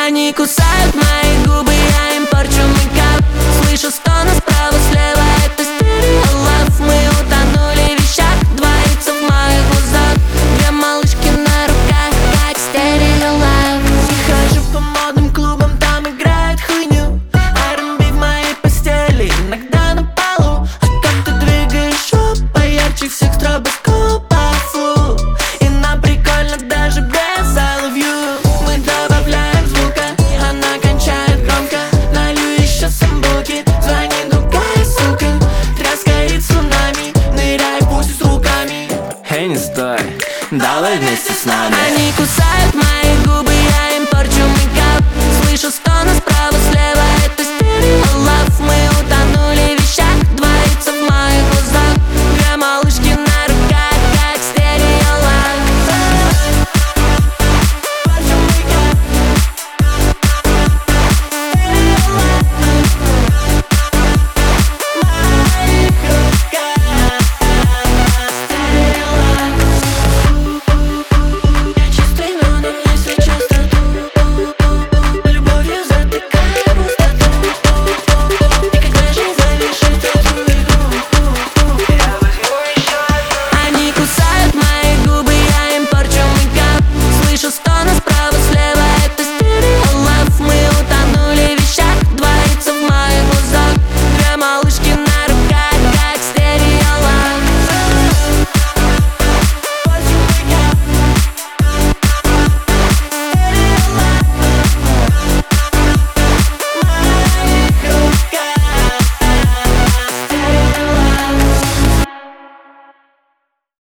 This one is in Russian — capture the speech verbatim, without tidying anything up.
Они кусают мои губы, я им порчу мейкап. Слышу стоны справа, слева, это стерео лав. Мы утонули в вещах, двоится в моих глазах. Две малышки на руках, как стерео лав. Хожу по модным клубам, там играет хуйню. ар энд би в моей постели, иногда на полу. А как ты двигаешь жопой, ярче всех стробоскопов. Фу. И нам прикольно даже без I love you. Мы добавляем звука, она кончает громко. Налью еще самбуки, звонит другая сука. Тряска и цунами, ныряй пусть с руками. Эй, не стой, давай вместе с нами. Они кусают